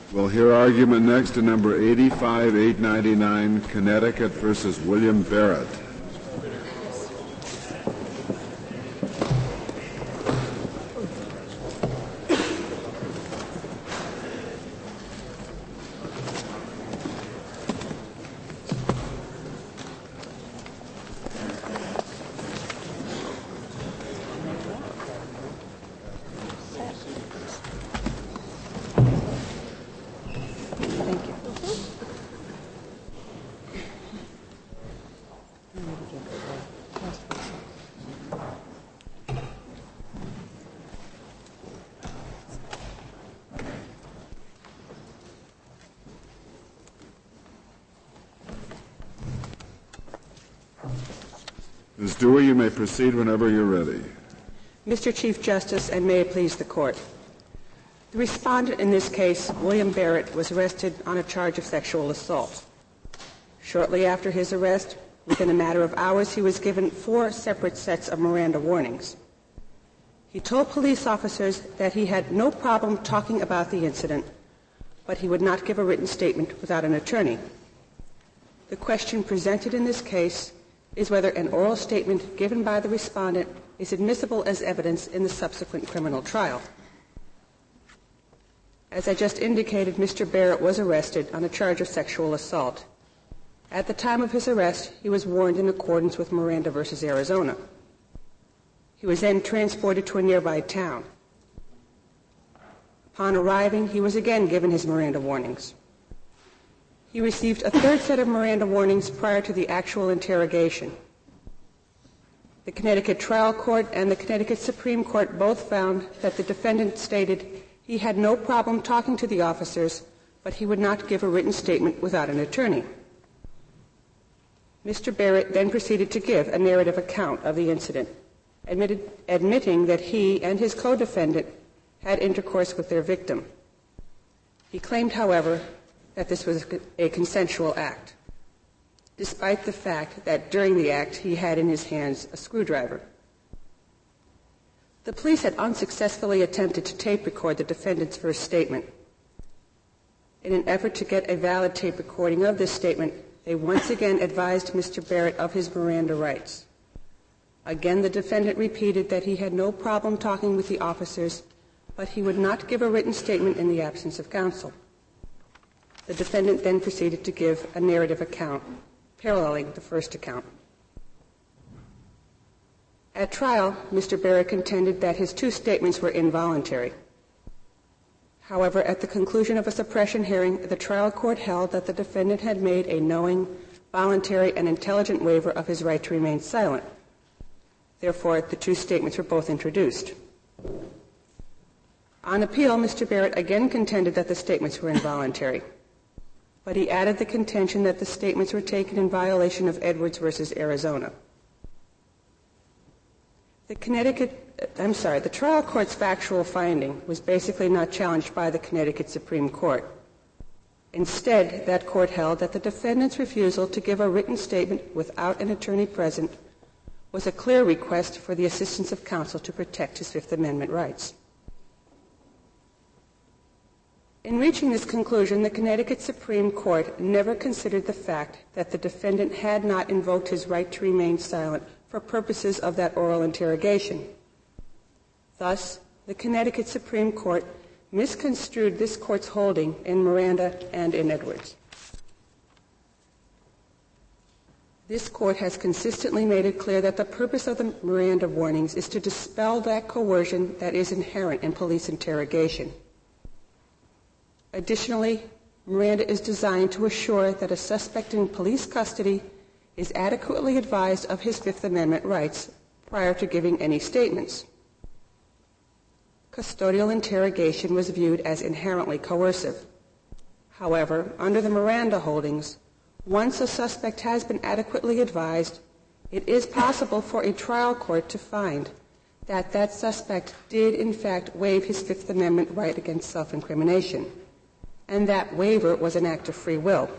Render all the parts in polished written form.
We'll hear argument next to number 85-899, Connecticut versus William Barrett. Ms. Dewey, you may proceed whenever you're ready. Mr. Chief Justice, and may it please the Court. The respondent in this case, William Barrett, was arrested on a charge of sexual assault. Shortly after his arrest, within a matter of hours, he was given 4 separate sets of Miranda warnings. He told police officers that he had no problem talking about the incident, but he would not give a written statement without an attorney. The question presented in this case is whether an oral statement given by the respondent is admissible as evidence in the subsequent criminal trial. As I just indicated, Mr. Barrett was arrested on a charge of sexual assault. At the time of his arrest, he was warned in accordance with Miranda v. Arizona. He was then transported to a nearby town. Upon arriving, he was again given his Miranda warnings. He received a 3rd set of Miranda warnings prior to the actual interrogation. The Connecticut Trial Court and the Connecticut Supreme Court both found that the defendant stated he had no problem talking to the officers, but he would not give a written statement without an attorney. Mr. Barrett then proceeded to give a narrative account of the incident, admitting that he and his co-defendant had intercourse with their victim. He claimed, however, that this was a consensual act, despite the fact that during the act he had in his hands a screwdriver. The police had unsuccessfully attempted to tape record the defendant's first statement. In an effort to get a valid tape recording of this statement, they once again advised Mr. Barrett of his Miranda rights. Again, the defendant repeated that he had no problem talking with the officers, but he would not give a written statement in the absence of counsel. The defendant then proceeded to give a narrative account, paralleling the first account. At trial, Mr. Barrett contended that his 2 statements were involuntary. However, at the conclusion of a suppression hearing, the trial court held that the defendant had made a knowing, voluntary, and intelligent waiver of his right to remain silent. Therefore, the 2 statements were both introduced. On appeal, Mr. Barrett again contended that the statements were involuntary, but he added the contention that the statements were taken in violation of Edwards v. Arizona. The trial court's factual finding was basically not challenged by the Connecticut Supreme Court. Instead, that court held that the defendant's refusal to give a written statement without an attorney present was a clear request for the assistance of counsel to protect his Fifth Amendment rights. In reaching this conclusion, the Connecticut Supreme Court never considered the fact that the defendant had not invoked his right to remain silent for purposes of that oral interrogation. Thus, the Connecticut Supreme Court misconstrued this court's holding in Miranda and in Edwards. This court has consistently made it clear that the purpose of the Miranda warnings is to dispel that coercion that is inherent in police interrogation. Additionally, Miranda is designed to assure that a suspect in police custody is adequately advised of his Fifth Amendment rights prior to giving any statements. Custodial interrogation was viewed as inherently coercive. However, under the Miranda holdings, once a suspect has been adequately advised, it is possible for a trial court to find that that suspect did in fact waive his Fifth Amendment right against self-incrimination, and that waiver was an act of free will.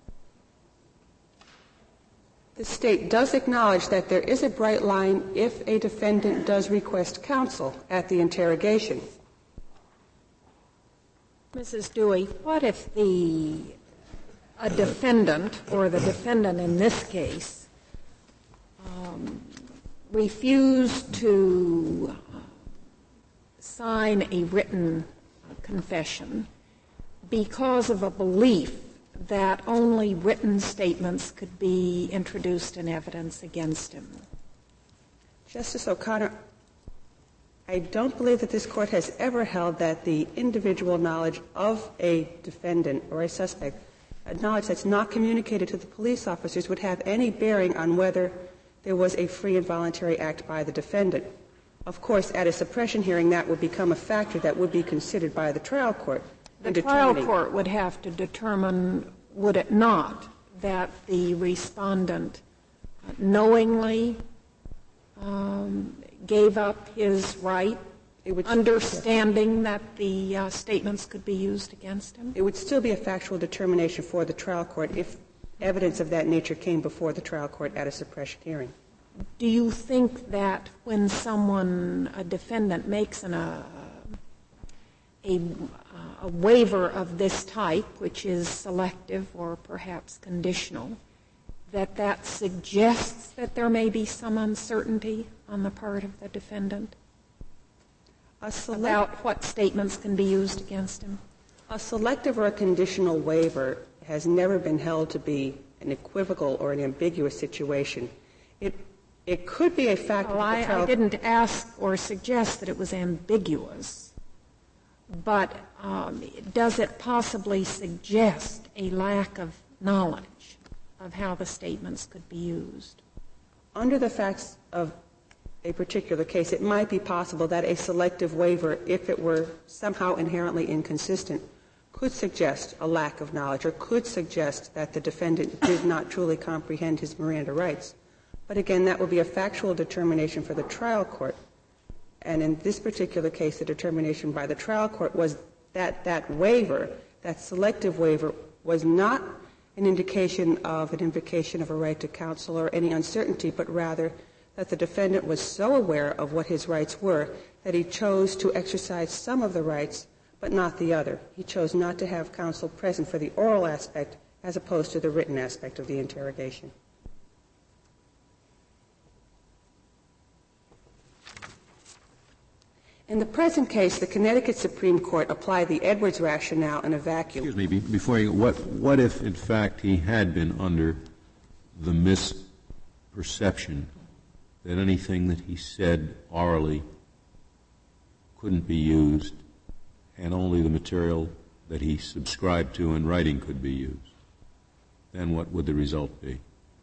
The State does acknowledge that there is a bright line if a defendant does request counsel at the interrogation. Mrs. Dewey, what if a defendant, or the defendant in this case, refused to sign a written confession because of a belief that only written statements could be introduced in evidence against him? Justice O'Connor, I don't believe that this Court has ever held that the individual knowledge of a defendant or a suspect, a knowledge that's not communicated to the police officers, would have any bearing on whether there was a free and voluntary act by the defendant. Of course, at a suppression hearing, that would become a factor that would be considered by the trial court. The trial court would have to determine, would it not, that the respondent knowingly gave up his right, understanding that the statements could be used against him? It would still be a factual determination for the trial court if evidence of that nature came before the trial court at a suppression hearing. Do you think that when a defendant makes a waiver of this type, which is selective or perhaps conditional, that suggests that there may be some uncertainty on the part of the defendant about what statements can be used against him? A selective or a conditional waiver has never been held to be an equivocal or an ambiguous situation. It could be a factor. Well, I didn't ask or suggest that it was ambiguous, but does it possibly suggest a lack of knowledge of how the statements could be used? Under the facts of a particular case, it might be possible that a selective waiver, if it were somehow inherently inconsistent, could suggest a lack of knowledge or could suggest that the defendant did not truly comprehend his Miranda rights. But again, that would be a factual determination for the trial court. And in this particular case, the determination by the trial court was that that waiver, that selective waiver, was not an indication of an invocation of a right to counsel or any uncertainty, but rather that the defendant was so aware of what his rights were that he chose to exercise some of the rights but not the other. He chose not to have counsel present for the oral aspect as opposed to the written aspect of the interrogation. In the present case, the Connecticut Supreme Court applied the Edwards rationale in a vacuum. Excuse me, before you, what if, in fact, he had been under the misperception that anything that he said orally couldn't be used and only the material that he subscribed to in writing could be used? Then what would the result be?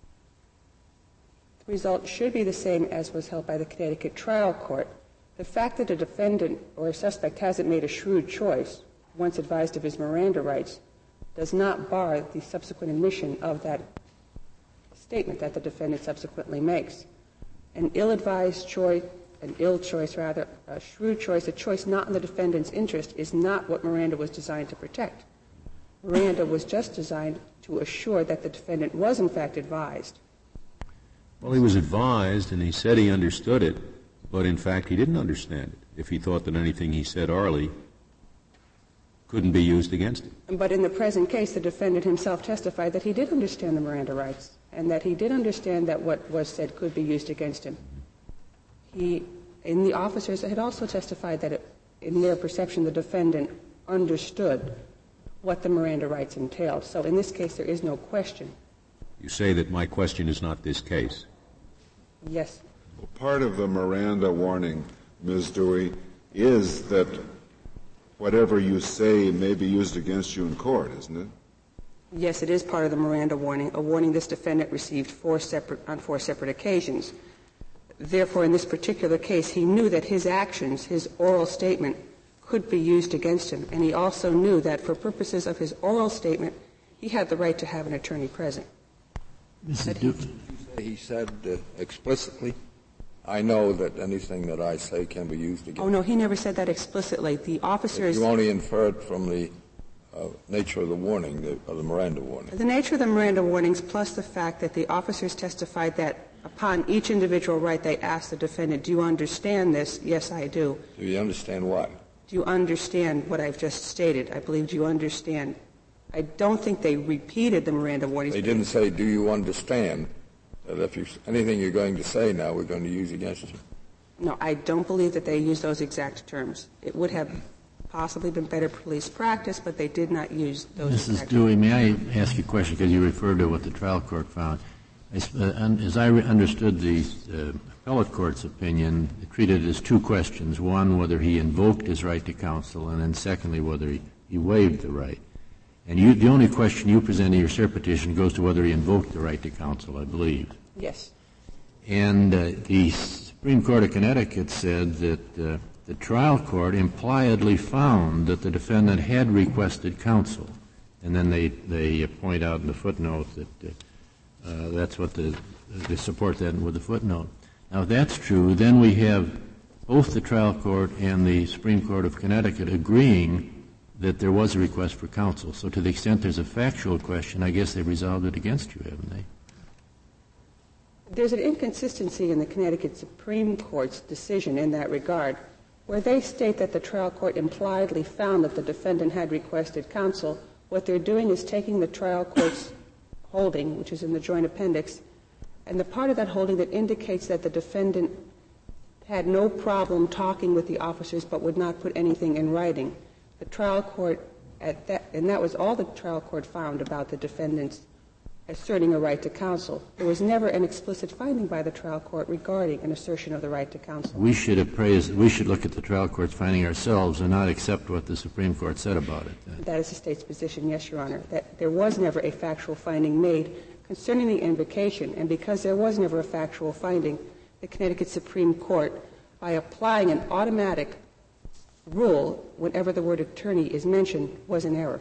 The result should be the same as was held by the Connecticut trial court. The fact that a defendant or a suspect hasn't made a shrewd choice, once advised of his Miranda rights, does not bar the subsequent admission of that statement that the defendant subsequently makes. An ill-advised choice, a shrewd choice, a choice not in the defendant's interest is not what Miranda was designed to protect. Miranda was just designed to assure that the defendant was, in fact, advised. Well, he was advised, and he said he understood it, but in fact he didn't understand it if he thought that anything he said orally couldn't be used against him. But in the present case, the defendant himself testified that he did understand the Miranda rights and that he did understand that what was said could be used against him. And the officers had also testified that in their perception the defendant understood what the Miranda rights entailed. So in this case there is no question. You say that my question is not this case. Yes. Well, part of the Miranda warning, Ms. Dewey, is that whatever you say may be used against you in court, isn't it? Yes, it is part of the Miranda warning, a warning this defendant received on four separate occasions. Therefore, in this particular case, he knew that his actions, his oral statement, could be used against him, and he also knew that for purposes of his oral statement, he had the right to have an attorney present. He said explicitly, I know that anything that I say can be used against. Oh, no, he never said that explicitly. The officers... You only inferred from the nature of the warning, of the Miranda warning. The nature of the Miranda warnings, plus the fact that the officers testified that upon each individual right, they asked the defendant, do you understand this? Yes, I do. Do you understand what? do you understand what I've just stated? I believe, do you understand? I don't think they repeated the Miranda warnings. They didn't say, do you understand that if anything you're going to say now we're going to use against you? No, I don't believe that they used those exact terms. It would have possibly been better police practice, but they did not use those exact terms. Mrs. Dewey, may I ask you a question, because you referred to what the trial court found. As I understood the appellate court's opinion, it treated it as two questions. One, whether he invoked his right to counsel, and then secondly, whether he waived the right. And the only question you present in your cert petition goes to whether he invoked the right to counsel, I believe. Yes. And the Supreme Court of Connecticut said that the trial court impliedly found that the defendant had requested counsel. And then they point out in the footnote that that's what they support that with the footnote. Now, if that's true, then we have both the trial court and the Supreme Court of Connecticut agreeing that there was a request for counsel. So to the extent there's a factual question, I guess they've resolved it against you, haven't they? There's an inconsistency in the Connecticut Supreme Court's decision in that regard, where they state that the trial court impliedly found that the defendant had requested counsel. What they're doing is taking the trial court's holding, which is in the joint appendix, and the part of that holding that indicates that the defendant had no problem talking with the officers but would not put anything in writing. The trial court and that was all the trial court found about the defendant's asserting a right to counsel. There was never an explicit finding by the trial court regarding an assertion of the right to counsel. We should look at the trial court's finding ourselves and not accept what the Supreme Court said about it. That is the State's position, yes, Your Honor, that there was never a factual finding made concerning the invocation, and because there was never a factual finding, the Connecticut Supreme Court, by applying an automatic rule whenever the word attorney is mentioned, was in error.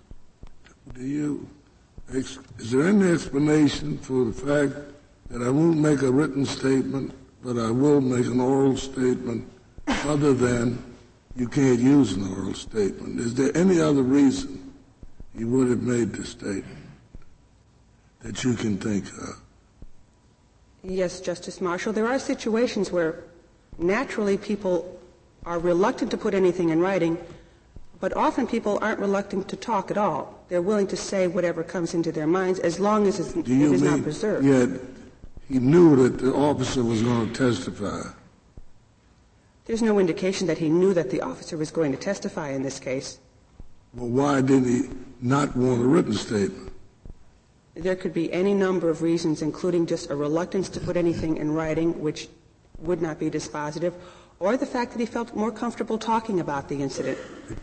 Is there any explanation for the fact that I won't make a written statement, but I will make an oral statement, other than you can't use an oral statement? Is there any other reason you would have made the statement that you can think of? Yes, Justice Marshall. There are situations where naturally people are reluctant to put anything in writing, but often people aren't reluctant to talk at all. They're willing to say whatever comes into their minds as long as it is not preserved. Yet he knew that the officer was going to testify. There's no indication that he knew that the officer was going to testify in this case. Well, why did he not want a written statement? There could be any number of reasons, including just a reluctance to put anything in writing, which would not be dispositive, or the fact that he felt more comfortable talking about the incident.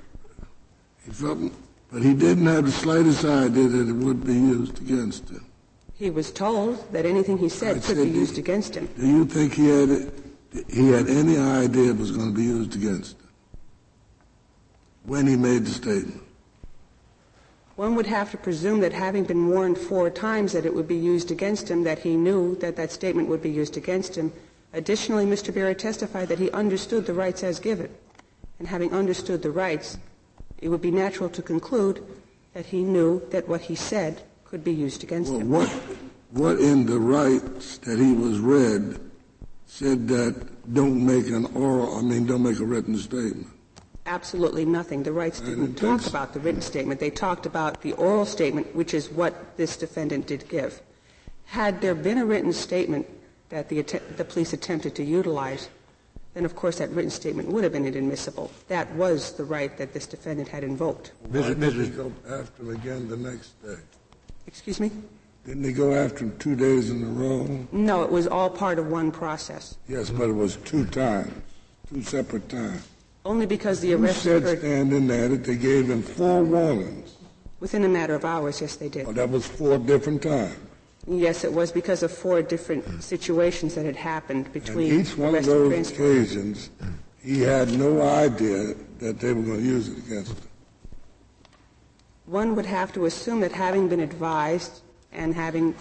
But he didn't have the slightest idea that it would be used against him. He was told that anything he said could be used against him. Do you think he had any idea it was going to be used against him when he made the statement? One would have to presume that, having been warned 4 times that it would be used against him, that he knew that that statement would be used against him. Additionally, Mr. Barrett testified that he understood the rights as given. And having understood the rights, it would be natural to conclude that he knew that what he said could be used against him. What in the rights that he was read said that don't make a written statement? Absolutely nothing. The rights didn't talk about the written statement. They talked about the oral statement, which is what this defendant did give. Had there been a written statement that the police attempted to utilize, then of course that written statement would have been inadmissible. That was the right that this defendant had invoked. Why didn't he go after him again the next day? Excuse me? Didn't he go after him 2 days in a row? No, it was all part of one process. Yes, but it was 2 times, 2 separate times. Only because the arrest You said occurred standing there that they gave him 4 warnings. within a matter of hours. Yes, they did. Oh, that was 4 different times. Yes, it was because of 4 different situations that had happened between And each one of arrest and those transfer. occasions, he had no idea that they were going to use it against him. One would have to assume that, having been advised and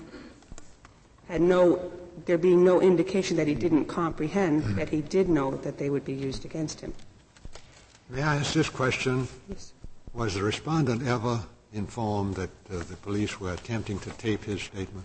there being no indication that he didn't comprehend, that he did know that they would be used against him. May I ask this question? Yes. Was the respondent ever informed that the police were attempting to tape his statement?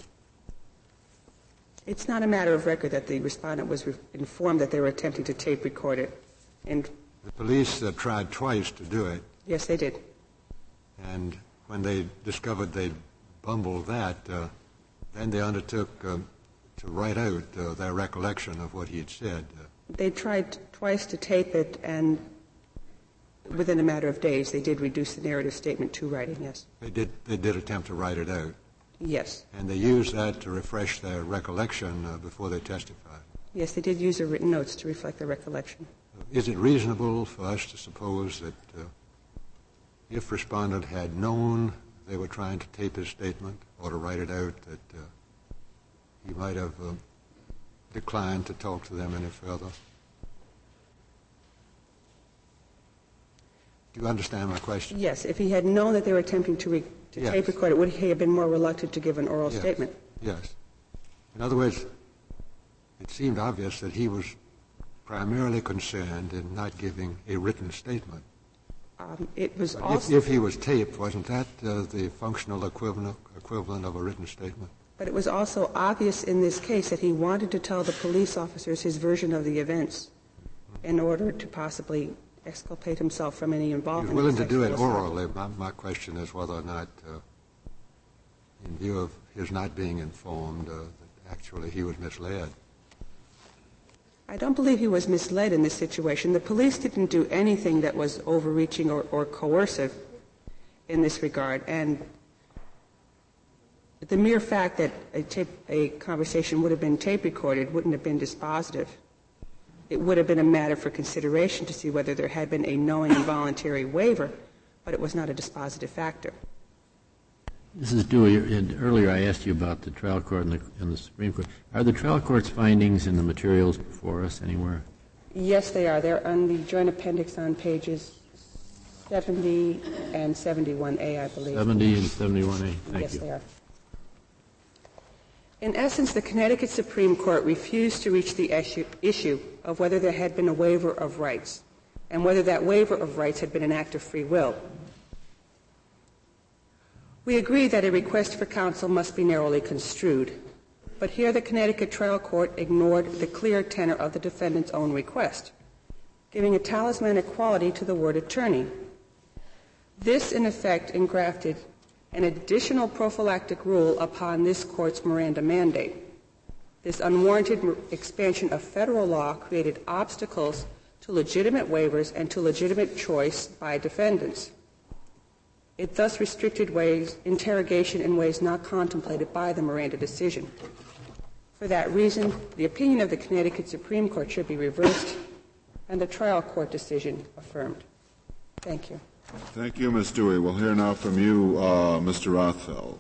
It's not a matter of record that the respondent was informed that they were attempting to tape record it. And The police tried twice to do it. Yes, they did. And when they discovered they'd bumbled that, then they undertook to write out their recollection of what he had said. They tried twice to tape it, and within a matter of days, they did reduce the narrative statement to writing, yes. They did attempt to write it out. Yes. And they used that to refresh their recollection before they testified. Yes, they did use their written notes to reflect their recollection. Is it reasonable for us to suppose that if respondent had known they were trying to tape his statement or to write it out, that he might have declined to talk to them any further? Do you understand my question? Yes. If he had known that they were attempting to Yes. tape record it, would he have been more reluctant to give an oral Yes. statement? Yes. In other words, it seemed obvious that he was primarily concerned in not giving a written statement. It was But also, if he was taped, wasn't that the functional equivalent of a written statement? but it was also obvious in this case that he wanted to tell the police officers his version of the events in order to possibly exculpate himself from any He was involvement. willing to in do it sexual assault. orally. My question is whether or not, in view of his not being informed, that actually he was misled. I don't believe he was misled in this situation. The police didn't do anything that was overreaching or coercive in this regard. And the mere fact that a conversation would have been tape recorded wouldn't have been dispositive. It would have been a matter for consideration to see whether there had been a knowing and voluntary waiver, but it was not a dispositive factor. Mrs. Dewey, earlier I asked you about the trial court and the Supreme Court. Are the trial court's findings in the materials before us anywhere? Yes, they are. They're on the joint appendix on pages 70 and 71A, I believe. 70 and 71A. Thank Yes, you. they are. In essence, the Connecticut Supreme Court refused to reach the issue of whether there had been a waiver of rights and whether that waiver of rights had been an act of free will. We agree that a request for counsel must be narrowly construed, but here the Connecticut trial court ignored the clear tenor of the defendant's own request, giving a talismanic quality to the word attorney. This, in effect, engrafted an additional prophylactic rule upon this court's Miranda mandate. This unwarranted expansion of federal law created obstacles to legitimate waivers and to legitimate choice by defendants. It thus restricted interrogation in ways not contemplated by the Miranda decision. For that reason, the opinion of the Connecticut Supreme Court should be reversed and the trial court decision affirmed. Thank you. Thank you, Ms. Dewey. We'll hear now from you, Mr. Rothfeld.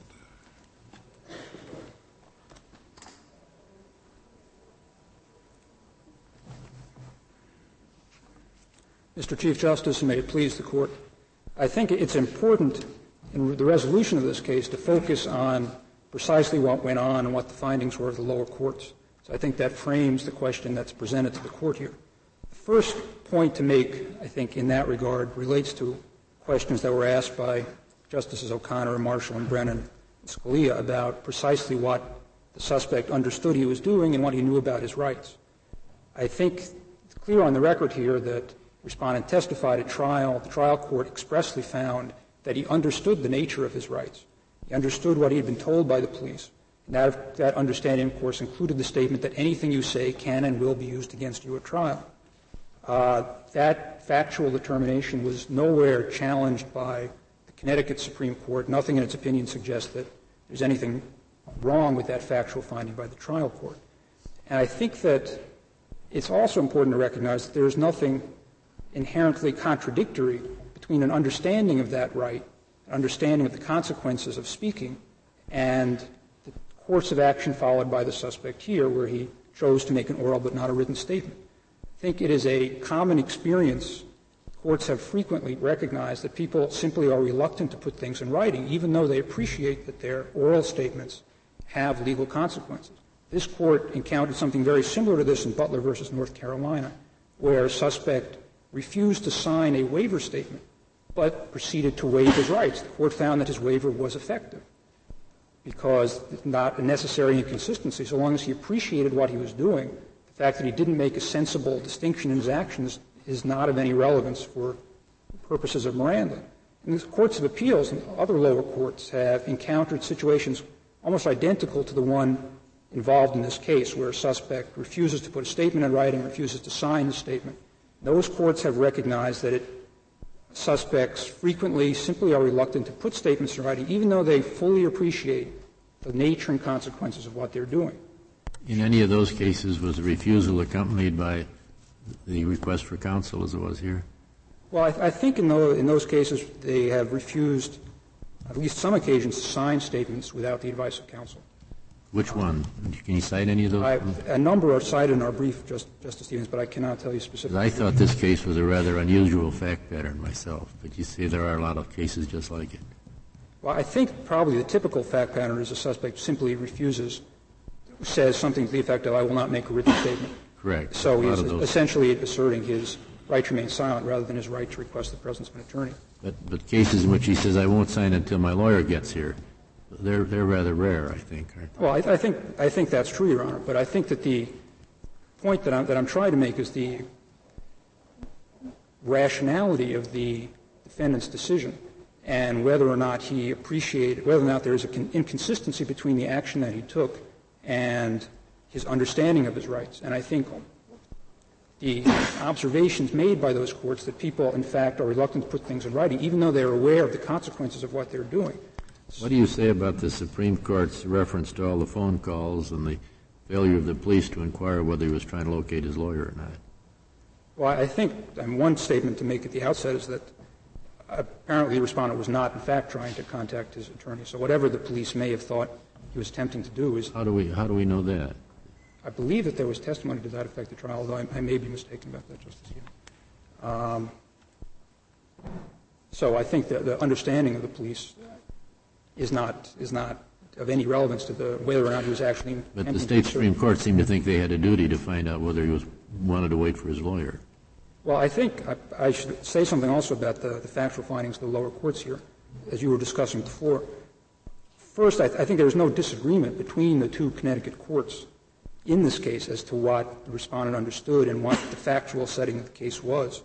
Mr. Chief Justice, and may it please the Court, I think it's important in the resolution of this case to focus on precisely what went on and what the findings were of the lower courts. So I think that frames the question that's presented to the Court here. The first point to make, I think, in that regard relates to questions that were asked by Justices O'Connor and Marshall and Brennan and Scalia about precisely what the suspect understood he was doing and what he knew about his rights. I think it's clear on the record here that Respondent testified at trial. The trial court expressly found that he understood the nature of his rights. He understood what he had been told by the police. And that understanding, of course, included the statement that anything you say can and will be used against you at trial. That factual determination was nowhere challenged by the Connecticut Supreme Court. Nothing in its opinion suggests that there's anything wrong with that factual finding by the trial court. And I think that it's also important to recognize that there is nothing inherently contradictory between an understanding of that right, an understanding of the consequences of speaking, and the course of action followed by the suspect here, where he chose to make an oral but not a written statement. I think it is a common experience. Courts have frequently recognized that people simply are reluctant to put things in writing, even though they appreciate that their oral statements have legal consequences. This Court encountered something very similar to this in Butler versus North Carolina, where a suspect refused to sign a waiver statement, but proceeded to waive his rights. The Court found that his waiver was effective because it's not a necessary inconsistency. So long as he appreciated what he was doing, the fact that he didn't make a sensible distinction in his actions is not of any relevance for purposes of Miranda. And the courts of appeals and other lower courts have encountered situations almost identical to the one involved in this case, where a suspect refuses to put a statement in writing, refuses to sign the statement. Those courts have recognized that suspects frequently simply are reluctant to put statements in writing, even though they fully appreciate the nature and consequences of what they're doing. In any of those cases, was the refusal accompanied by the request for counsel, as it was here? Well, I think in those cases they have refused, at least some occasions, to sign statements without the advice of counsel. Which one? Can you cite any of those? A number are cited in our brief, Justice Stevens, but I cannot tell you specifically. I thought this case was a rather unusual fact pattern myself, but you see there are a lot of cases just like it. Well, I think probably the typical fact pattern is a suspect simply refuses, says something to the effect of, I will not make a written statement. Correct. So he's essentially asserting his right to remain silent rather than his right to request the presence of an attorney. But cases in which he says, I won't sign until my lawyer gets here, they're rather rare, I think. Well, I think that's true, Your Honor. But I think that the point that I'm trying to make is the rationality of the defendant's decision and whether or not he appreciated, whether or not there is an inconsistency between the action that he took and his understanding of his rights. And I think the observations made by those courts that people, in fact, are reluctant to put things in writing, even though they're aware of the consequences of what they're doing. What do you say about the Supreme Court's reference to all the phone calls and the failure of the police to inquire whether he was trying to locate his lawyer or not? Well, I think one statement to make at the outset is that apparently the respondent was not, in fact, trying to contact his attorney. So whatever the police may have thought he was attempting to do is... How do we know that? I believe that there was testimony to that effect at the trial, although I may be mistaken about that, Justice Stevens. So I think that the understanding of the police is not of any relevance to whether or not he was actually... But the State Supreme Court seemed to think they had a duty to find out whether he wanted to wait for his lawyer. Well, I think I should say something also about the factual findings of the lower courts here, as you were discussing before. First, I think there is no disagreement between the two Connecticut courts in this case as to what the respondent understood and what the factual setting of the case was.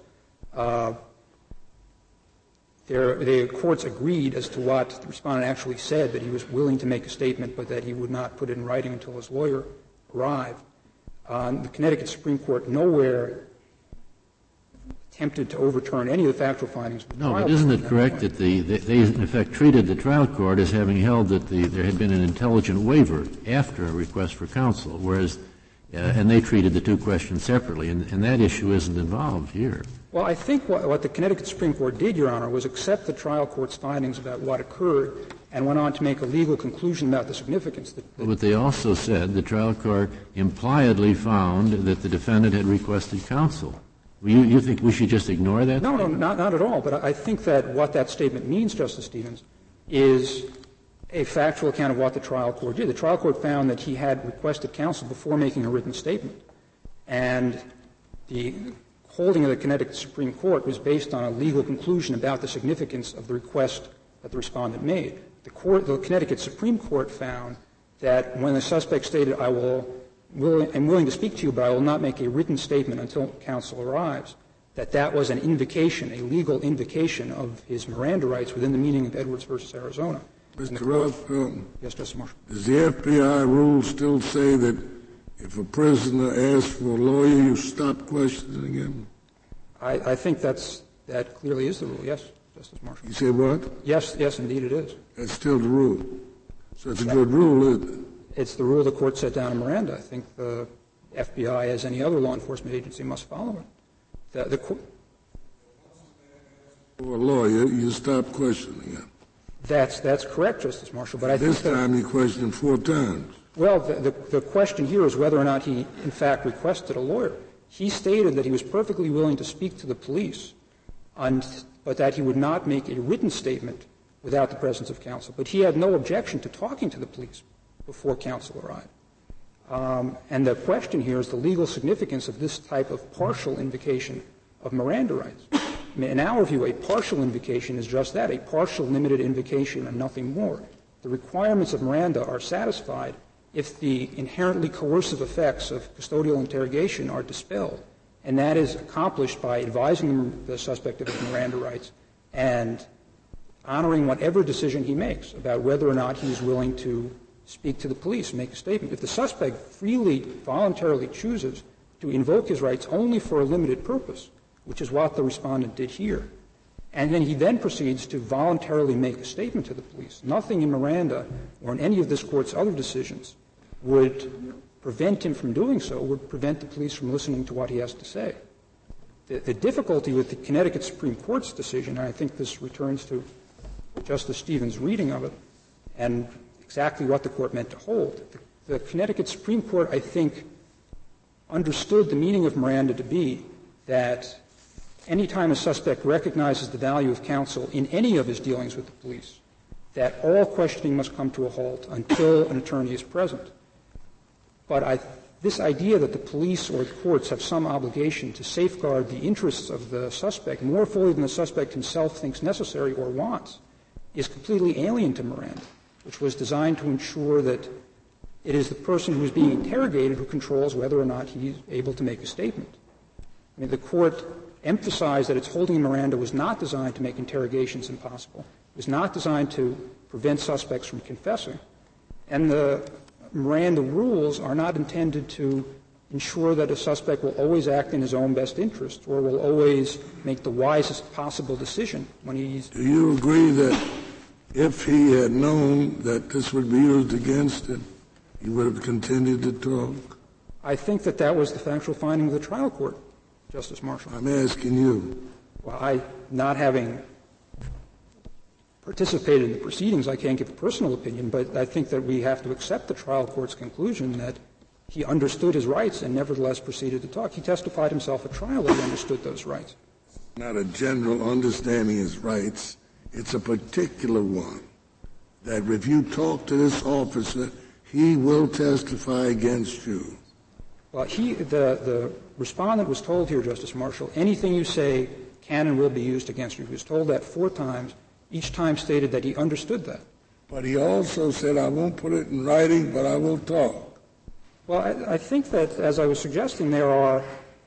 The courts agreed as to what the respondent actually said, that he was willing to make a statement but that he would not put it in writing until his lawyer arrived. The Connecticut Supreme Court nowhere attempted to overturn any of the factual findings of the trial. No, but isn't it correct that they in effect treated the trial court as having held that there had been an intelligent waiver after a request for counsel, whereas and they treated the two questions separately, and that issue isn't involved here. Well, I think what the Connecticut Supreme Court did, Your Honor, was accept the trial court's findings about what occurred and went on to make a legal conclusion about the significance. But they also said the trial court impliedly found that the defendant had requested counsel. You think we should just ignore that? No, not at all. But I think that what that statement means, Justice Stevens, is a factual account of what the trial court did. The trial court found that he had requested counsel before making a written statement. And the holding of the Connecticut Supreme Court was based on a legal conclusion about the significance of the request that the respondent made. The Connecticut Supreme Court found that when the suspect stated, I'm willing to speak to you, but I will not make a written statement until counsel arrives, that was an invocation, a legal invocation of his Miranda rights within the meaning of Edwards v. Arizona. Mr. Ruff, yes, Justice Marshall. Does the FBI rule still say that if a prisoner asks for a lawyer, you stop questioning him? I think that clearly is the rule, yes, Justice Marshall. You say what? Yes, indeed it is. That's still the rule. So it's a good rule, isn't it? It's the rule the court set down in Miranda. I think the FBI, as any other law enforcement agency, must follow it. For a lawyer, you stop questioning him. That's correct, Justice Marshall. But I think this time you questioned 4 times. Well, the question here is whether or not he, in fact, requested a lawyer. He stated that he was perfectly willing to speak to the police, but that he would not make a written statement without the presence of counsel. But he had no objection to talking to the police before counsel arrived. And the question here is the legal significance of this type of partial invocation of Miranda rights. In our view, a partial invocation is just that, a partial limited invocation and nothing more. The requirements of Miranda are satisfied if the inherently coercive effects of custodial interrogation are dispelled. and that is accomplished by advising the suspect of his Miranda rights and honoring whatever decision he makes about whether or not he's willing to speak to the police and make a statement. If the suspect freely, voluntarily chooses to invoke his rights only for a limited purpose, which is what the respondent did here, and then he then proceeds to voluntarily make a statement to the police, nothing in Miranda or in any of this Court's other decisions would prevent him from doing so, would prevent the police from listening to what he has to say. The difficulty with the Connecticut Supreme Court's decision, and I think this returns to Justice Stevens' reading of it and exactly what the Court meant to hold. The Connecticut Supreme Court, I think, understood the meaning of Miranda to be that any time a suspect recognizes the value of counsel in any of his dealings with the police, that all questioning must come to a halt until an attorney is present. But this idea that the police or the courts have some obligation to safeguard the interests of the suspect more fully than the suspect himself thinks necessary or wants is completely alien to Miranda, which was designed to ensure that it is the person who is being interrogated who controls whether or not he's able to make a statement. I mean, the Court emphasized that its holding in Miranda was not designed to make interrogations impossible. It was not designed to prevent suspects from confessing. And the Miranda rules are not intended to ensure that a suspect will always act in his own best interest or will always make the wisest possible decision when he's... Do you agree that if he had known that this would be used against him, he would have continued to talk? I think that that was the factual finding of the trial court, Justice Marshall. I'm asking you. Well, not having participated in the proceedings, I can't give a personal opinion, but I think that we have to accept the trial court's conclusion that he understood his rights and nevertheless proceeded to talk. He testified himself at trial that he understood those rights. Not a general understanding his rights. It's a particular one that if you talk to this officer, he will testify against you. Well, the respondent was told here, Justice Marshall, anything you say can and will be used against you. He was told that 4 times, each time stated that he understood that. But he also said, I won't put it in writing, but I will talk. Well, I think that, as I was suggesting, there are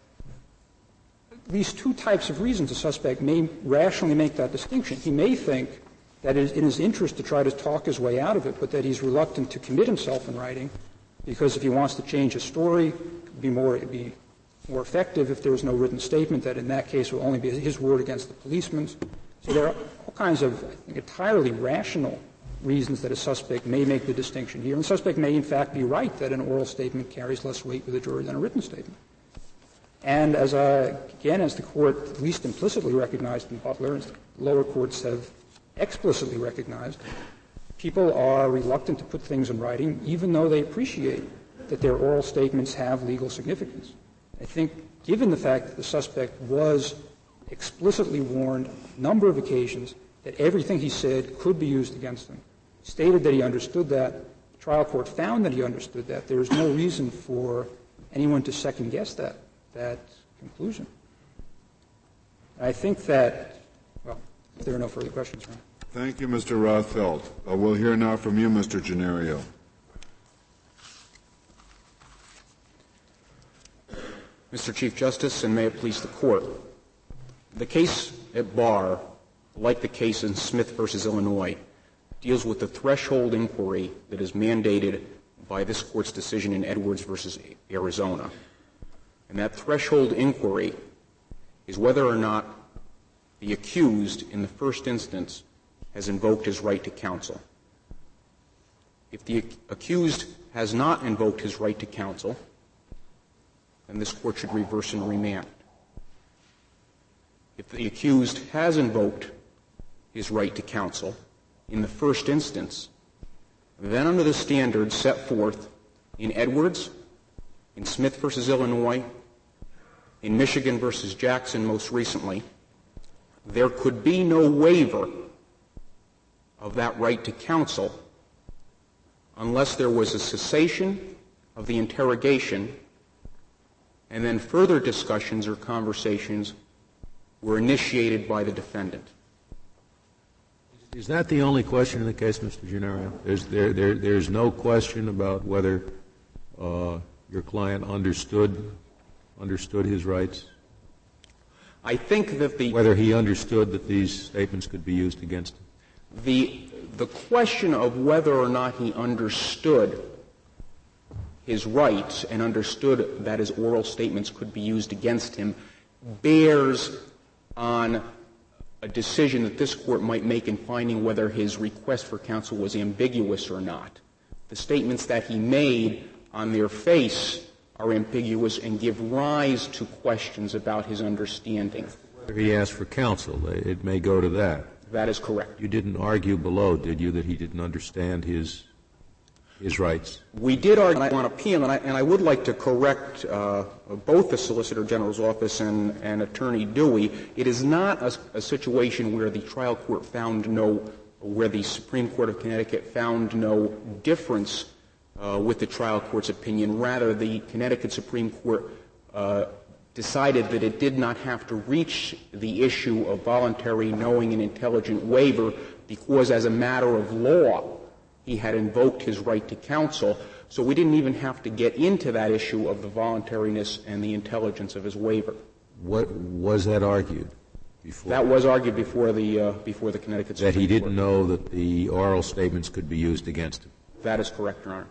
at least 2 types of reasons a suspect may rationally make that distinction. He may think that it is in his interest to try to talk his way out of it, but that he's reluctant to commit himself in writing because if he wants to change his story, it would be more effective if there was no written statement, that in that case it would only be his word against the policeman's. So there are all kinds of, I think, entirely rational reasons that a suspect may make the distinction here. And the suspect may, in fact, be right that an oral statement carries less weight with a jury than a written statement. And as the Court at least implicitly recognized in Butler, and lower courts have explicitly recognized, people are reluctant to put things in writing even though they appreciate that their oral statements have legal significance. I think given the fact that the suspect was explicitly warned on a number of occasions that everything he said could be used against him, stated that he understood that, the trial court found that he understood that, there is no reason for anyone to second-guess that conclusion. I think that, well, if there are no further questions, Ron. Thank you, Mr. Rothfeld. We'll hear now from you, Mr. Gennario. Mr. Chief Justice, and may it please the Court, the case at bar, like the case in Smith v. Illinois, deals with the threshold inquiry that is mandated by this Court's decision in Edwards v. Arizona. And that threshold inquiry is whether or not the accused in the first instance has invoked his right to counsel. If the accused has not invoked his right to counsel, then this Court should reverse and remand. If the accused has invoked his right to counsel in the first instance, then under the standards set forth in Edwards, in Smith v. Illinois, in Michigan v. Jackson most recently, there could be no waiver of that right to counsel unless there was a cessation of the interrogation and then further discussions or conversations were initiated by the defendant. Is that the only question in the case, Mr. Gennario? There's no question about whether your client understood understood his rights? I think that whether he understood that these statements could be used against him? The question of whether or not he understood his rights and understood that his oral statements could be used against him bears on a decision that this Court might make in finding whether his request for counsel was ambiguous or not. The statements that he made on their face are ambiguous and give rise to questions about his understanding. Whether he asked for counsel, it may go to that. That is correct. You didn't argue below, did you, that he didn't understand his rights? We did argue on appeal, and I would like to correct both the Solicitor General's office and Attorney Dewey. It is not a situation where the trial court found where the Supreme Court of Connecticut found no difference with the trial court's opinion. Rather, the Connecticut Supreme Court decided that it did not have to reach the issue of voluntary, knowing, and intelligent waiver because, as a matter of law, he had invoked his right to counsel. So we didn't even have to get into that issue of the voluntariness and the intelligence of his waiver. What was that argued before? That was argued before the Connecticut Supreme Court. That he didn't know that the oral statements could be used against him. That is correct, Your Honor.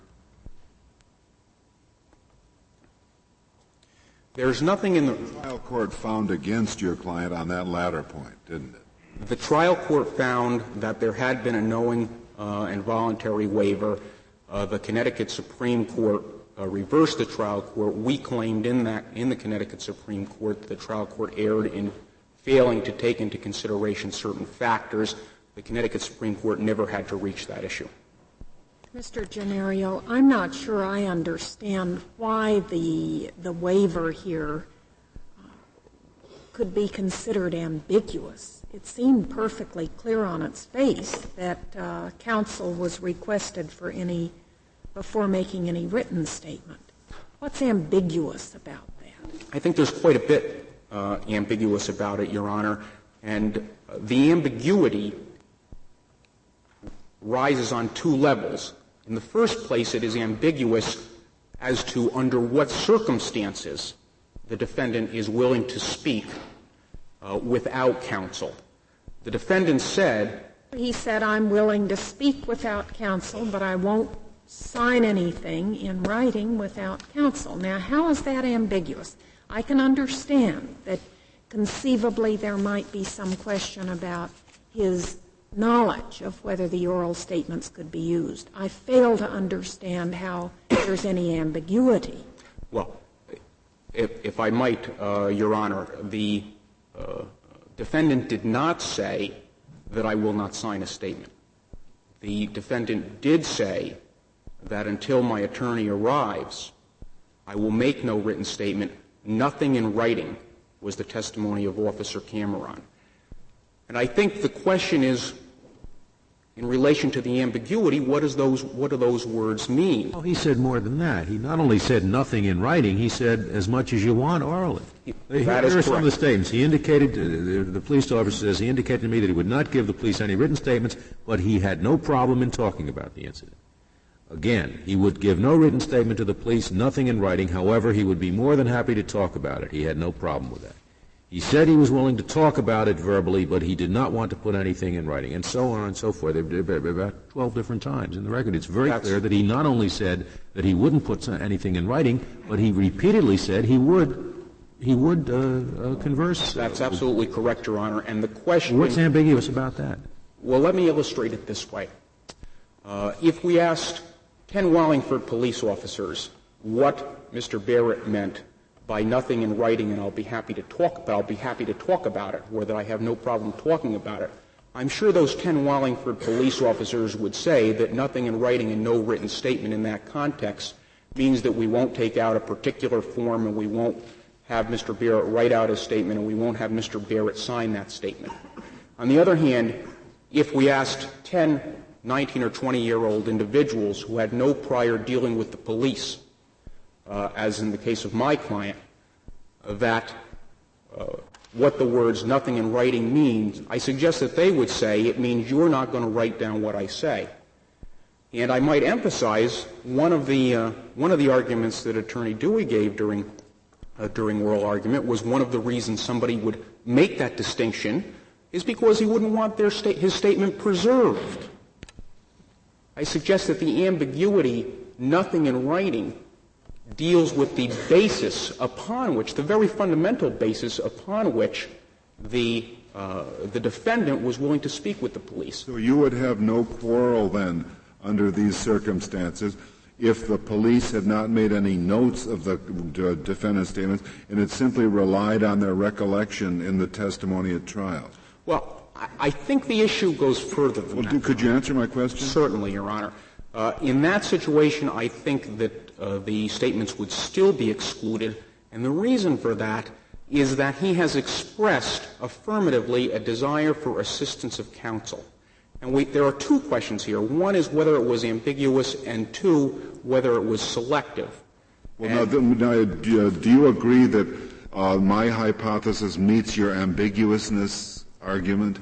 There's nothing in the trial court found against your client on that latter point, didn't it? The trial court found that there had been a knowing and voluntary waiver. The Connecticut Supreme Court reversed the trial court. We claimed in the Connecticut Supreme Court that the trial court erred in failing to take into consideration certain factors. The Connecticut Supreme Court never had to reach that issue. Mr. Gennario, I'm not sure I understand why the waiver here could be considered ambiguous. It seemed perfectly clear on its face that counsel was requested before making any written statement. What's ambiguous about that? I think there's quite a bit ambiguous about it, Your Honor, and the ambiguity rises on two levels. In the first place, it is ambiguous as to under what circumstances the defendant is willing to speak without counsel. The defendant said, he said, I'm willing to speak without counsel, but I won't sign anything in writing without counsel. Now, how is that ambiguous? I can understand that conceivably there might be some question about his knowledge of whether the oral statements could be used. I fail to understand how there's any ambiguity. Well, if I might, Your Honor, the defendant did not say that I will not sign a statement. The defendant did say that until my attorney arrives, I will make no written statement. Nothing in writing was the testimony of Officer Cameron. And I think the question is, in relation to the ambiguity, what do those words mean? Oh, he said more than that. He not only said nothing in writing, he said as much as you want orally. That is Here are correct. some of the statements. He indicated, the police officer says, he indicated to me that he would not give the police any written statements, but he had no problem in talking about the incident. Again, he would give no written statement to the police, nothing in writing. However, he would be more than happy to talk about it. He had no problem with that. He said he was willing to talk about it verbally, but he did not want to put anything in writing, and so on and so forth. About 12 different times in the record. It's very clear that he not only said that he wouldn't put anything in writing, but he repeatedly said he would converse. That's absolutely correct, Your Honor. And the question... What's ambiguous about that? Well, let me illustrate it this way. If we asked 10 Wallingford police officers what Mr. Barrett meant by nothing in writing, and I'll be happy to talk about it, or that I have no problem talking about it, I'm sure those 10 Wallingford police officers would say that nothing in writing and no written statement in that context means that we won't take out a particular form and we won't have Mr. Barrett write out his statement and we won't have Mr. Barrett sign that statement. On the other hand, if we asked 10 19 or 20-year-old individuals who had no prior dealing with the police, as in the case of my client, that what the words nothing in writing means, I suggest that they would say it means you're not going to write down what I say. And I might emphasize one of the arguments that Attorney Dewey gave during during oral argument was one of the reasons somebody would make that distinction is because he wouldn't want his statement preserved. I suggest that the ambiguity, nothing in writing, deals with the basis upon which, the very fundamental basis upon which the defendant was willing to speak with the police. So you would have no quarrel then under these circumstances if the police had not made any notes of the defendant's statements and had simply relied on their recollection in the testimony at trial? Well, I think the issue goes further than that. Could you answer my question? Certainly, Your Honor. In that situation, I think that the statements would still be excluded, and the reason for that is that he has expressed affirmatively a desire for assistance of counsel. And there are two questions here. One is whether it was ambiguous, and two, whether it was selective. Well, now, do you agree that my hypothesis meets your ambiguousness argument?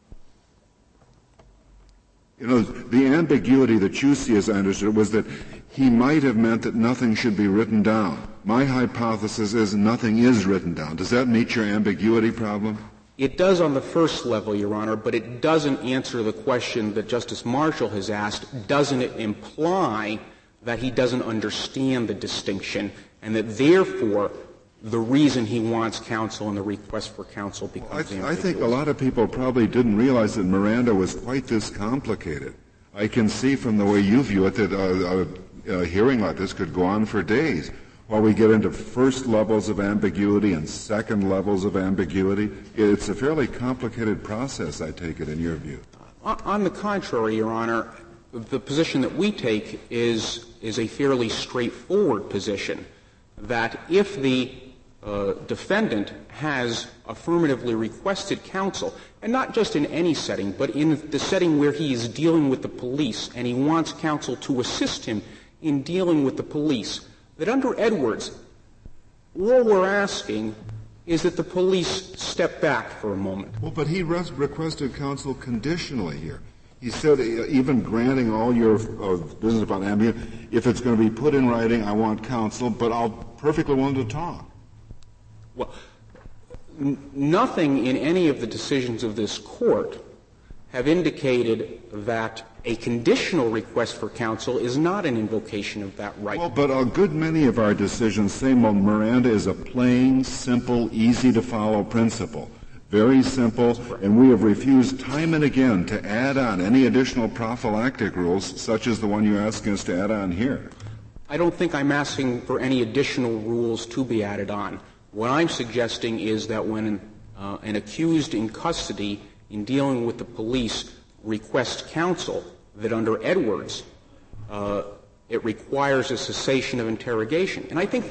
You know, the ambiguity that you see, as I understood it, was that he might have meant that nothing should be written down. My hypothesis is nothing is written down. Does that meet your ambiguity problem? It does on the first level, Your Honor, but it doesn't answer the question that Justice Marshall has asked. Doesn't it imply that he doesn't understand the distinction and that, therefore, the reason he wants counsel and the request for counsel becomes ambiguous? I think a lot of people probably didn't realize that Miranda was quite this complicated. I can see from the way you view it that a hearing like this could go on for days while we get into first levels of ambiguity and second levels of ambiguity. It's a fairly complicated process, I take it, in your view. On the contrary, Your Honor, the position that we take is a fairly straightforward position, that if the defendant has affirmatively requested counsel, and not just in any setting, but in the setting where he is dealing with the police and he wants counsel to assist him in dealing with the police, that under Edwards, all we're asking is that the police step back for a moment. Well, but he requested counsel conditionally here. He said, even granting all your business about ambiguity, if it's going to be put in writing, I want counsel, but I'll perfectly willing to talk. Well, nothing in any of the decisions of this Court have indicated that a conditional request for counsel is not an invocation of that right. Well, but a good many of our decisions say Miranda is a plain, simple, easy-to-follow principle. Very simple, and we have refused time and again to add on any additional prophylactic rules, such as the one you're asking us to add on here. I don't think I'm asking for any additional rules to be added on. What I'm suggesting is that when an accused in custody in dealing with the police requests counsel, that under Edwards, it requires a cessation of interrogation. And I think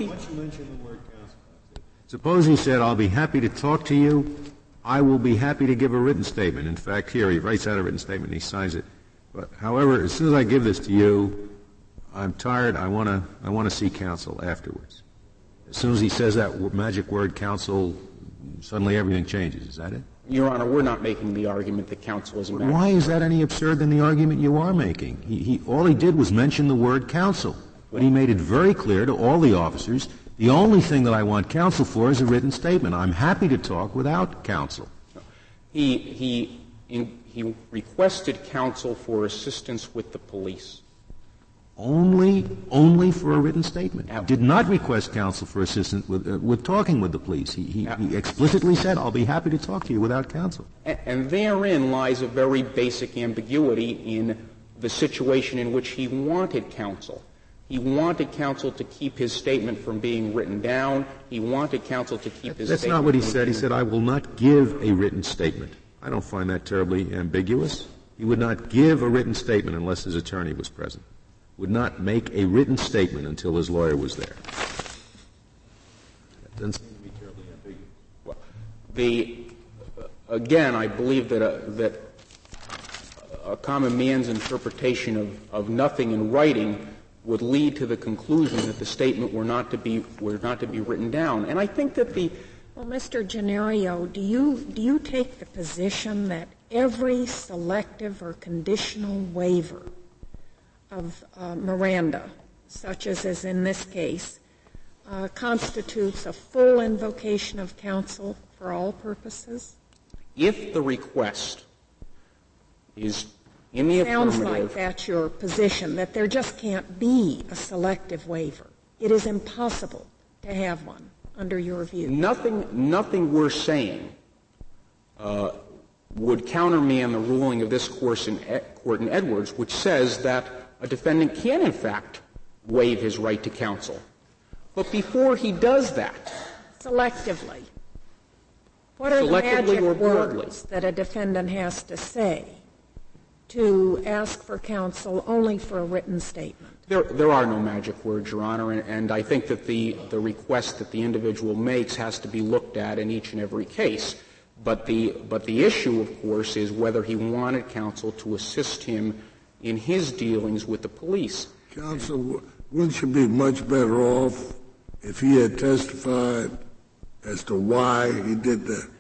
Suppose he said, I'll be happy to talk to you. I will be happy to give a written statement. In fact, here he writes out a written statement and he signs it. But, however, as soon as I give this to you, I'm tired. I want to see counsel afterwards. As soon as he says that magic word, counsel, suddenly everything changes. Is that it? Your Honor, we're not making the argument that counsel is a magic. Why is that any absurd than the argument you are making? All he did was mention the word counsel. But he made it very clear to all the officers, the only thing that I want counsel for is a written statement. I'm happy to talk without counsel. He requested counsel for assistance with the police. Only for a written statement. He did not request counsel for assistance with talking with the police. He explicitly said, I'll be happy to talk to you without counsel. And therein lies a very basic ambiguity in the situation in which he wanted counsel. He wanted counsel to keep his statement from being written down. He wanted counsel to keep his That's statement. That's not what he said. He said, I will not give a written statement. I don't find that terribly ambiguous. He would not give a written statement unless his attorney was present. Would not make a written statement until his lawyer was there. That doesn't seem to be terribly ambiguous. Well, again, I believe that a common man's interpretation of nothing in writing would lead to the conclusion that the statement were not to be written down. And I think that Well, Mr. Gennario, do you take the position that every selective or conditional waiver of Miranda, such as in this case, constitutes a full invocation of counsel for all purposes? If the request is in the affirmative. Sounds like that's your position, that there just can't be a selective waiver. It is impossible to have one, under your view. Nothing we're saying would counter me on the ruling of this court in Edwards, which says that a defendant can, in fact, waive his right to counsel. But before he does that, selectively, what are the magic words that a defendant has to say to ask for counsel only for a written statement? There are no magic words, Your Honor, and I think that the request that the individual makes has to be looked at in each and every case. But the issue, of course, is whether he wanted counsel to assist him in his dealings with the police. Counsel, wouldn't you be much better off if he had testified as to why he did that?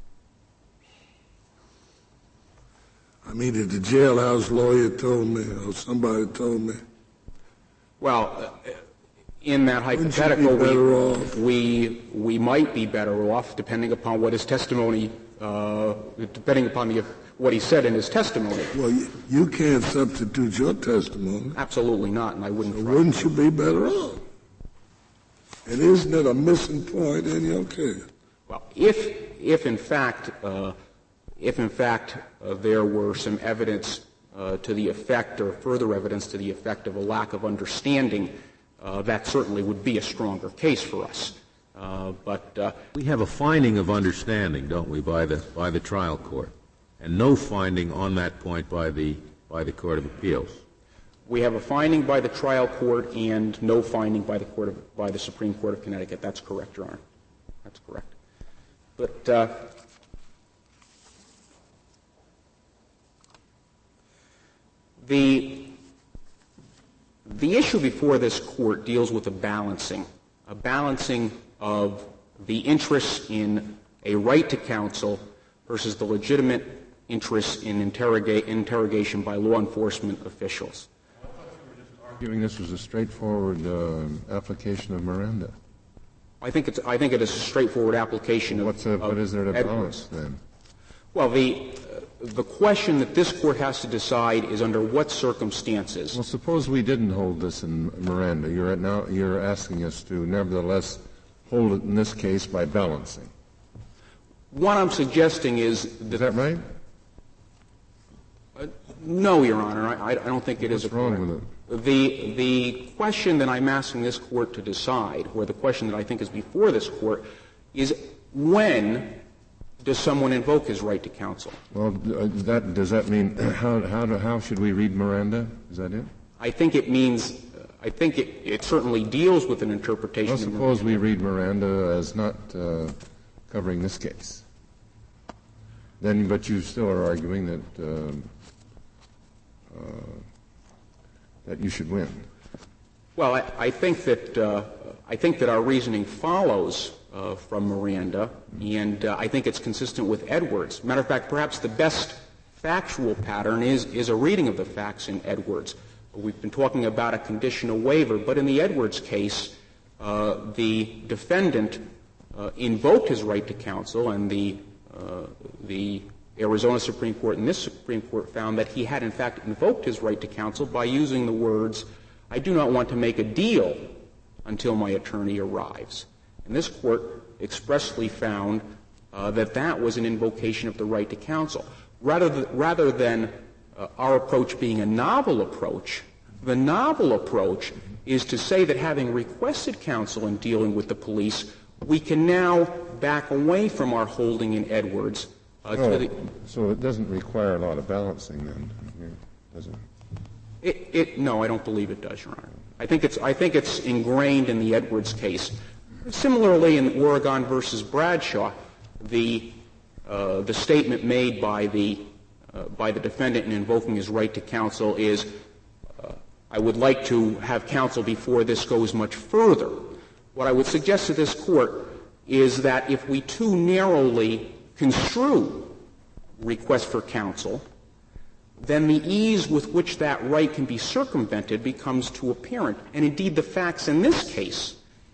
I mean, if the jailhouse lawyer told me or somebody told me. Well, in that hypothetical, we might be better off, depending upon what his testimony, depending upon what he said in his testimony. Well, you can't substitute your testimony. Absolutely not, and I wouldn't. So wouldn't you be better off? And isn't it a missing point in your case? Well, if in fact there were some evidence to the effect, or further evidence to the effect of a lack of understanding, that certainly would be a stronger case for us. But we have a finding of understanding, don't we, by the trial court, and no finding on that point by the Court of Appeals. We have a finding by the trial court and no finding by the Supreme Court of Connecticut. That's correct, Your Honor. That's correct. But the issue before this court deals with a balancing of the interests in a right to counsel versus the legitimate interests in interrogation by law enforcement officials. I thought you were just arguing this was a straightforward application of Miranda. I think it is a straightforward application of what is there to Edwards. balance then? Well, the question that this court has to decide is under what circumstances. Well, suppose we didn't hold this in Miranda. You're asking us to nevertheless hold it in this case by balancing. What I'm suggesting is that. Is that right? No, Your Honor. I don't think it is. What's wrong with it? The question that I'm asking this court to decide, or the question that I think is before this court, is when does someone invoke his right to counsel? Well, does that mean how should we read Miranda? Is that it? I think it means. I think it certainly deals with an interpretation. Well, suppose we read Miranda as not covering this case. Then, but you still are arguing that that you should win. Well, I think that our reasoning follows from Miranda, and I think it's consistent with Edwards. Matter of fact, perhaps the best factual pattern is a reading of the facts in Edwards. We've been talking about a conditional waiver, but in the Edwards case, the defendant invoked his right to counsel, and the Arizona Supreme Court and this Supreme Court found that he had in fact invoked his right to counsel by using the words, "I do not want to make a deal until my attorney arrives." And this court expressly found that was an invocation of the right to counsel. Rather than our approach being a novel approach, the novel approach is to say that having requested counsel in dealing with the police, we can now back away from our holding in Edwards. So it doesn't require a lot of balancing then, does it? No, I don't believe it does, Your Honor. I think it's ingrained in the Edwards case. Similarly, in Oregon versus Bradshaw, the statement made by the defendant in invoking his right to counsel is, "I would like to have counsel before this goes much further." What I would suggest to this court is that if we too narrowly construe request for counsel, then the ease with which that right can be circumvented becomes too apparent. And indeed, the facts in this case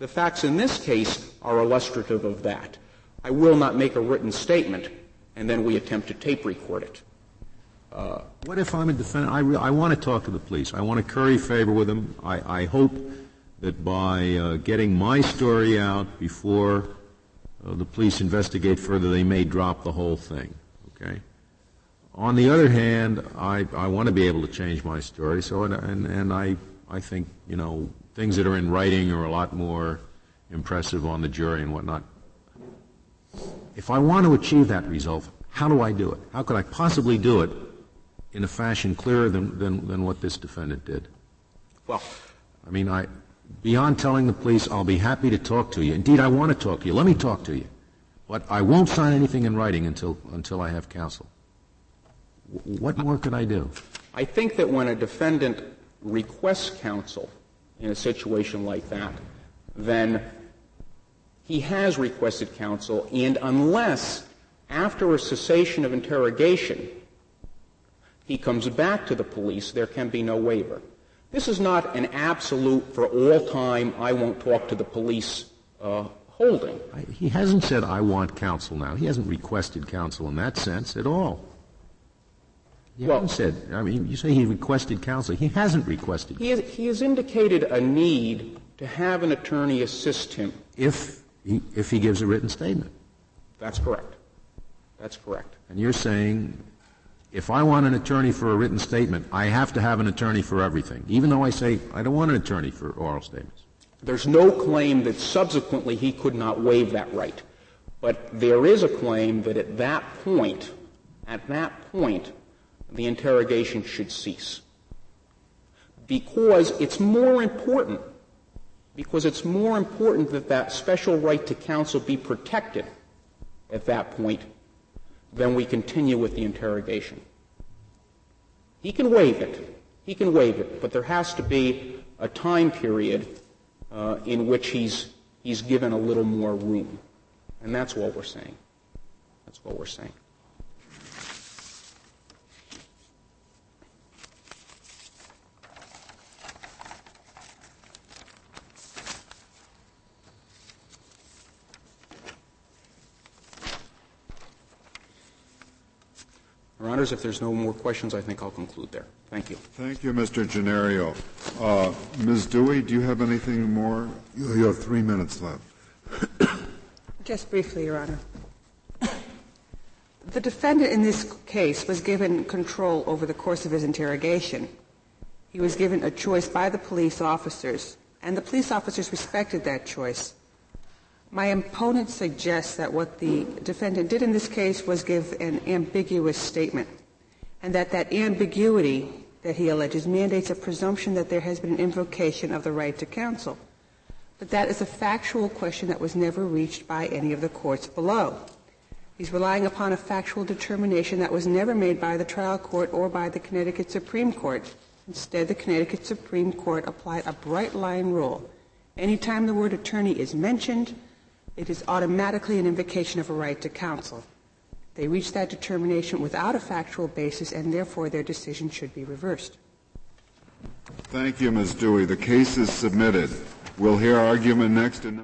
The facts in this case are illustrative of that. I will not make a written statement, and then we attempt to tape record it. What if I'm a defendant? I want to talk to the police. I want to curry favor with them. I hope that by getting my story out before the police investigate further, they may drop the whole thing. Okay. On the other hand, I want to be able to change my story. So, and I think, things that are in writing are a lot more impressive on the jury and whatnot. If I want to achieve that result, how do I do it? How could I possibly do it in a fashion clearer than what this defendant did? Well, beyond telling the police, I'll be happy to talk to you. Indeed, I want to talk to you. Let me talk to you. But I won't sign anything in writing until I have counsel. What more could I do? I think that when a defendant requests counsel in a situation like that, then he has requested counsel, and unless after a cessation of interrogation he comes back to the police, there can be no waiver. This is not an absolute, for all time, I won't talk to the police holding. He hasn't said, I want counsel now. He hasn't requested counsel in that sense at all. He hasn't said, you say he requested counsel. He hasn't requested counsel. He has indicated a need to have an attorney assist him. If he gives a written statement. That's correct. That's correct. And you're saying, if I want an attorney for a written statement, I have to have an attorney for everything, even though I say I don't want an attorney for oral statements. There's no claim that subsequently he could not waive that right. But there is a claim that at that point, the interrogation should cease. Because it's more important that that special right to counsel be protected at that point than we continue with the interrogation. He can waive it, but there has to be a time period in which he's given a little more room. And that's what we're saying. That's what we're saying. Your Honors, if there's no more questions, I think I'll conclude there. Thank you. Thank you, Mr. Gennario. Ms. Dewey, do you have anything more? You have 3 minutes left. Just briefly, Your Honor. The defendant in this case was given control over the course of his interrogation. He was given a choice by the police officers, and the police officers respected that choice. My opponent suggests that what the defendant did in this case was give an ambiguous statement, and that ambiguity that he alleges mandates a presumption that there has been an invocation of the right to counsel. But that is a factual question that was never reached by any of the courts below. He's relying upon a factual determination that was never made by the trial court or by the Connecticut Supreme Court. Instead, the Connecticut Supreme Court applied a bright-line rule. Anytime the word attorney is mentioned, it is automatically an invocation of a right to counsel. They reached that determination without a factual basis, and therefore their decision should be reversed. Thank you, Ms. Dewey. The case is submitted. We'll hear argument next in